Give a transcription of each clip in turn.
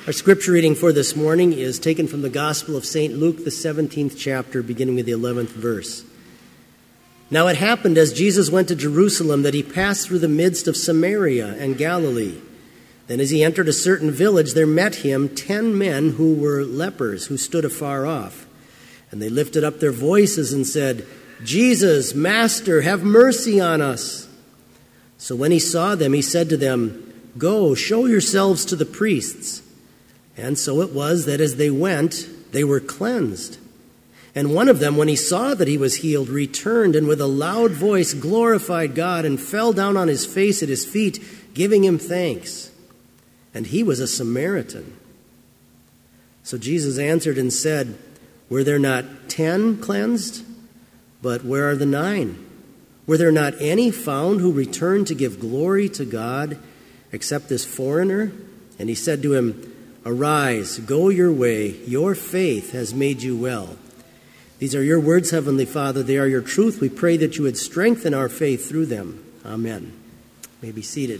Our scripture reading for this morning is taken from the Gospel of St. Luke, the 17th chapter, beginning with the 11th verse. Now it happened as Jesus went to Jerusalem that he passed through the midst of Samaria and Galilee. Then as he entered a certain village, there met him 10 men who were lepers, who stood afar off. And they lifted up their voices and said, "Jesus, Master, have mercy on us." So when he saw them, he said to them, "Go, show yourselves to the priests." And so it was that as they went, they were cleansed. And one of them, when he saw that he was healed, returned and with a loud voice glorified God and fell down on his face at his feet, giving him thanks. And he was a Samaritan. So Jesus answered and said, "Were there not 10 cleansed? But where are the 9? Were there not any found who returned to give glory to God, except this foreigner?" And he said to him, "Arise, go your way. Your faith has made you well." These are your words, Heavenly Father. They are your truth. We pray that you would strengthen our faith through them. Amen. You may be seated.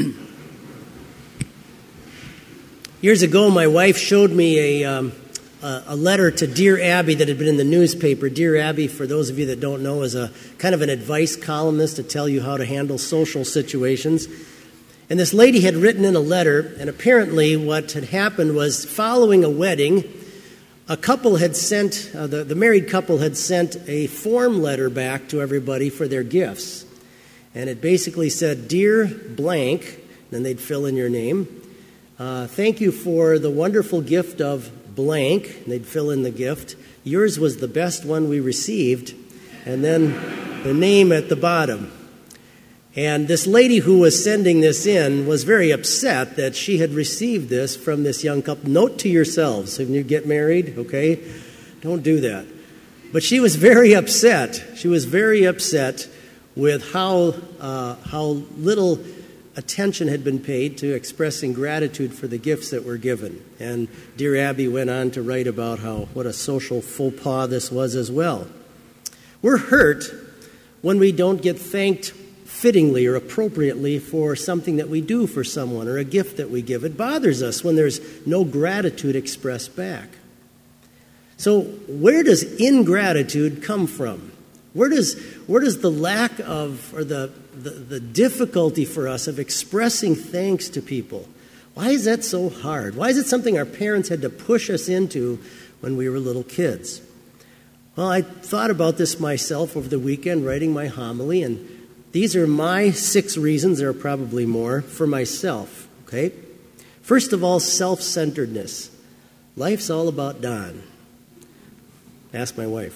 Years ago, my wife showed me a letter to Dear Abby that had been in the newspaper. Dear Abby, for those of you that don't know, is a kind of an advice columnist to tell you how to handle social situations. And this lady had written in a letter, and apparently what had happened was following a wedding, a couple had sent, the married couple had sent a form letter back to everybody for their gifts. And it basically said, "Dear blank," then they'd fill in your name. "Thank you for the wonderful gift of blank," and they'd fill in the gift. "Yours was the best one we received," and then the name at the bottom. And this lady who was sending this in was very upset that she had received this from this young couple. Note to yourselves, when you get married, okay, don't do that. But she was very upset. She was very upset with how little attention had been paid to expressing gratitude for the gifts that were given. And Dear Abby went on to write about what a social faux pas this was as well. We're hurt when we don't get thanked fittingly or appropriately for something that we do for someone or a gift that we give. It bothers us when there's no gratitude expressed back. So where does ingratitude come from? Where does the lack of, or the difficulty for us of expressing thanks to people, why is that so hard? Why is it something our parents had to push us into when we were little kids? Well, I thought about this myself over the weekend writing my homily, and these are my 6 reasons, there are probably more, for myself, okay? First of all, self-centeredness. Life's all about Don. Ask my wife.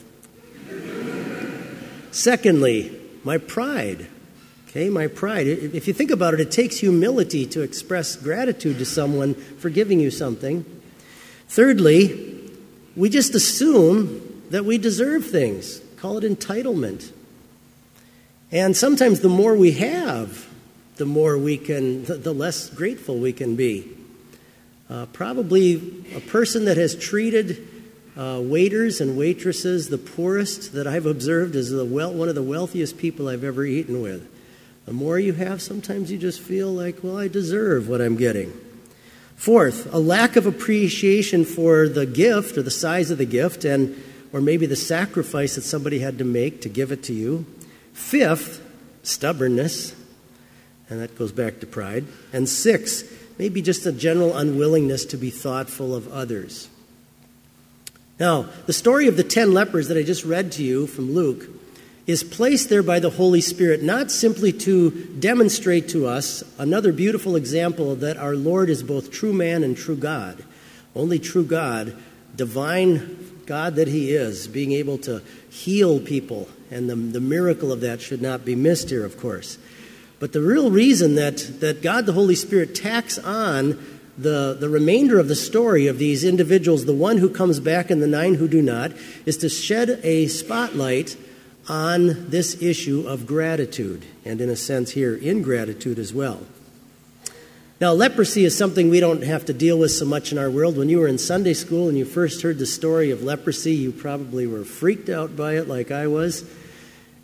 Secondly, my pride. Okay, my pride. If you think about it, it takes humility to express gratitude to someone for giving you something. Thirdly, we just assume that we deserve things. Call it entitlement. And sometimes the more we have, the less grateful we can be. Probably a person that has treated waiters and waitresses the poorest that I've observed is one of the wealthiest people I've ever eaten with. The more you have, sometimes you just feel like, well, I deserve what I'm getting. Fourth, a lack of appreciation for the gift or the size of the gift or maybe the sacrifice that somebody had to make to give it to you. Fifth, stubbornness, and that goes back to pride. And 6, maybe just a general unwillingness to be thoughtful of others. Now, the story of the 10 lepers that I just read to you from Luke is placed there by the Holy Spirit, not simply to demonstrate to us another beautiful example that our Lord is both true man and true God. Only true God, divine God that he is, being able to heal people, and the miracle of that should not be missed here, of course. But the real reason that God the Holy Spirit tacks on the remainder of the story of these individuals, the one who comes back and the 9 who do not, is to shed a spotlight on this issue of gratitude, and in a sense here, ingratitude as well. Now, leprosy is something we don't have to deal with so much in our world. When you were in Sunday school and you first heard the story of leprosy, you probably were freaked out by it like I was.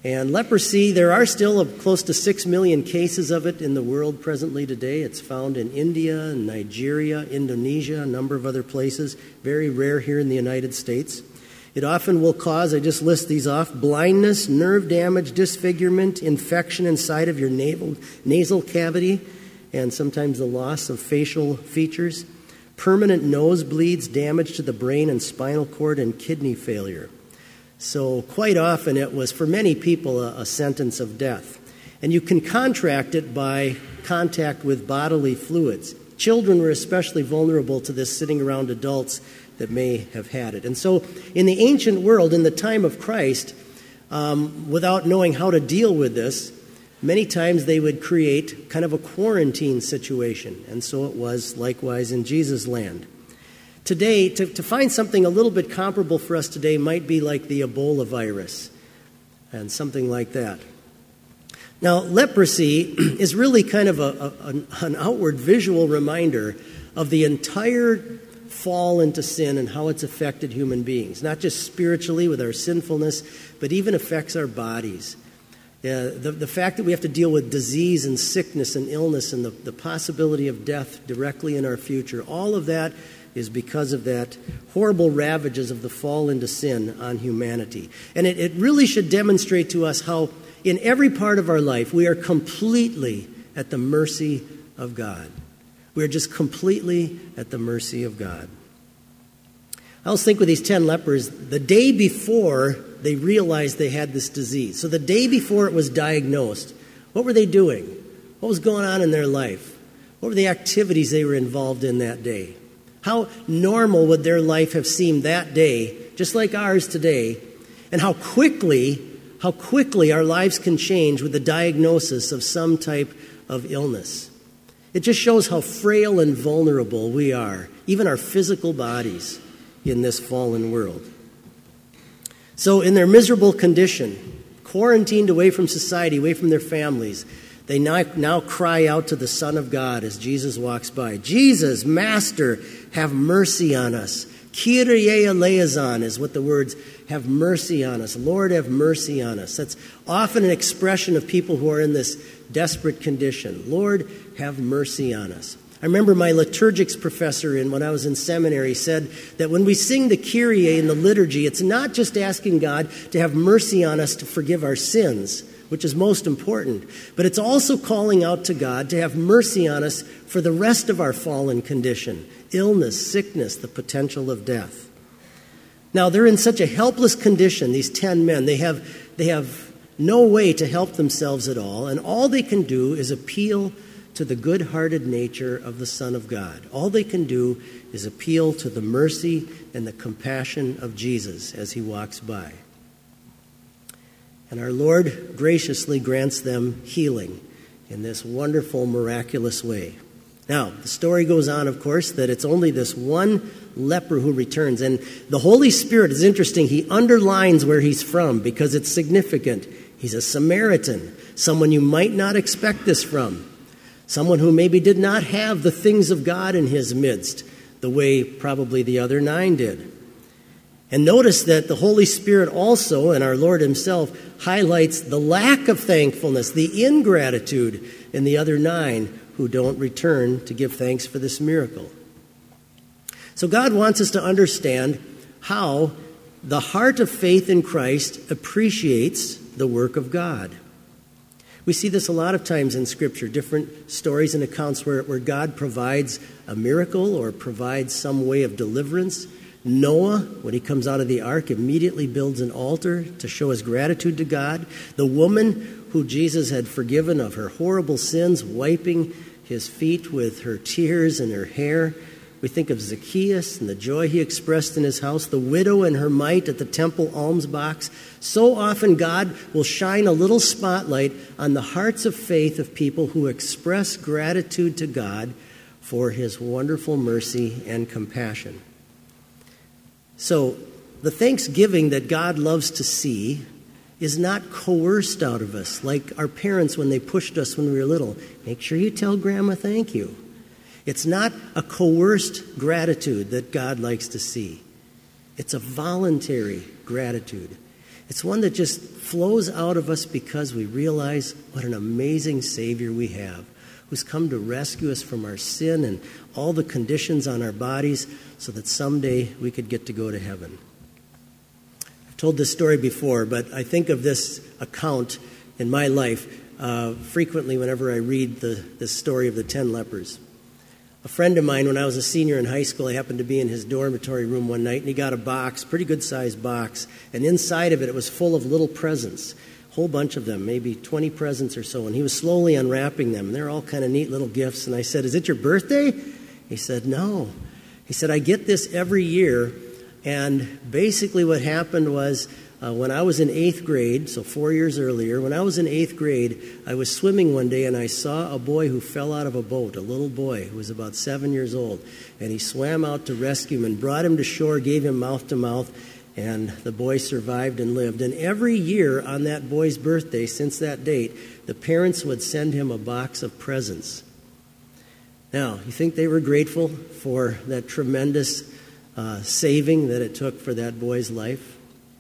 And leprosy, there are still close to 6 million cases of it in the world presently today. It's found in India, Nigeria, Indonesia, a number of other places. Very rare here in the United States. It often will cause, I just list these off, blindness, nerve damage, disfigurement, infection inside of your nasal cavity, and sometimes the loss of facial features, permanent nosebleeds, damage to the brain and spinal cord, and kidney failure. So quite often it was, for many people, a sentence of death. And you can contract it by contact with bodily fluids. Children were especially vulnerable to this, sitting around adults that may have had it. And so in the ancient world, in the time of Christ, without knowing how to deal with this, many times they would create kind of a quarantine situation. And so it was likewise in Jesus' land. Today, to find something a little bit comparable for us today might be like the Ebola virus and something like that. Now, leprosy is really kind of an outward visual reminder of the entire fall into sin and how it's affected human beings, not just spiritually with our sinfulness, but even affects our bodies. The fact that we have to deal with disease and sickness and illness and the possibility of death directly in our future, all of that is because of that horrible ravages of the fall into sin on humanity. And it really should demonstrate to us how in every part of our life we are completely at the mercy of God. We are just completely at the mercy of God. I always think with these 10 lepers, the day before they realized they had this disease, so the day before it was diagnosed, what were they doing? What was going on in their life? What were the activities they were involved in that day? How normal would their life have seemed that day, just like ours today, and how quickly our lives can change with the diagnosis of some type of illness. It just shows how frail and vulnerable we are, even our physical bodies, in this fallen world. So in their miserable condition, quarantined away from society, away from their families, they now cry out to the Son of God as Jesus walks by. Jesus, Master, have mercy on us. Kyrie eleison is what the words have mercy on us. Lord, have mercy on us. That's often an expression of people who are in this desperate condition. Lord, have mercy on us. I remember my liturgics professor when I was in seminary said that when we sing the Kyrie in the liturgy, it's not just asking God to have mercy on us to forgive our sins, which is most important, but it's also calling out to God to have mercy on us for the rest of our fallen condition, illness, sickness, the potential of death. Now, they're in such a helpless condition, these 10 men. They have no way to help themselves at all, and all they can do is appeal to the good-hearted nature of the Son of God. All they can do is appeal to the mercy and the compassion of Jesus as he walks by. And our Lord graciously grants them healing in this wonderful, miraculous way. Now, the story goes on, of course, that it's only this one leper who returns. And the Holy Spirit is interesting. He underlines where he's from because it's significant. He's a Samaritan, someone you might not expect this from, someone who maybe did not have the things of God in his midst the way probably the other 9 did. And notice that the Holy Spirit also, and our Lord himself, highlights the lack of thankfulness, the ingratitude in the other 9 who don't return to give thanks for this miracle. So God wants us to understand how the heart of faith in Christ appreciates the work of God. We see this a lot of times in Scripture, different stories and accounts where God provides a miracle or provides some way of deliverance. Noah, when he comes out of the ark, immediately builds an altar to show his gratitude to God. The woman who Jesus had forgiven of her horrible sins, wiping his feet with her tears and her hair. We think of Zacchaeus and the joy he expressed in his house, the widow and her mite at the temple alms box. So often God will shine a little spotlight on the hearts of faith of people who express gratitude to God for his wonderful mercy and compassion. So the thanksgiving that God loves to see is not coerced out of us, like our parents when they pushed us when we were little. Make sure you tell Grandma thank you. It's not a coerced gratitude that God likes to see. It's a voluntary gratitude. It's one that just flows out of us because we realize what an amazing Savior we have, who's come to rescue us from our sin and all the conditions on our bodies so that someday we could get to go to heaven. I've told this story before, but I think of this account in my life frequently whenever I read the story of the 10 lepers. A friend of mine, when I was a senior in high school, I happened to be in his dormitory room one night, and he got a box, pretty good-sized box, and inside of it, it was full of little presents, a whole bunch of them, maybe 20 presents or so, and he was slowly unwrapping them, and they're all kind of neat little gifts, and I said, "Is it your birthday?" He said, "No." He said, "I get this every year," and basically what happened was when I was in 8th grade, so 4 years earlier, when I was in 8th grade, I was swimming one day and I saw a boy who fell out of a boat, a little boy who was about 7 years old. And he swam out to rescue him and brought him to shore, gave him mouth to mouth, and the boy survived and lived. And every year on that boy's birthday, since that date, the parents would send him a box of presents. Now, you think they were grateful for that tremendous saving that it took for that boy's life?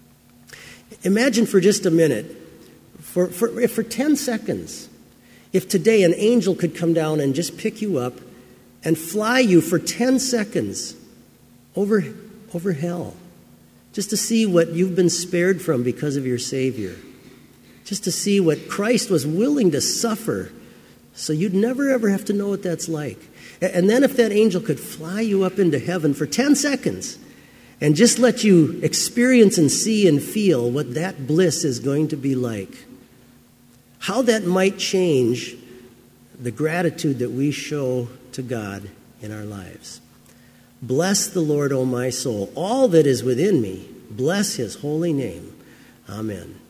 Imagine for just a minute, for 10 seconds, if today an angel could come down and just pick you up and fly you for 10 seconds over hell, just to see what you've been spared from because of your Savior, just to see what Christ was willing to suffer so you'd never ever have to know what that's like. And then if that angel could fly you up into heaven for 10 seconds, and just let you experience and see and feel what that bliss is going to be like, how that might change the gratitude that we show to God in our lives. Bless the Lord, O my soul. All that is within me, bless his holy name. Amen.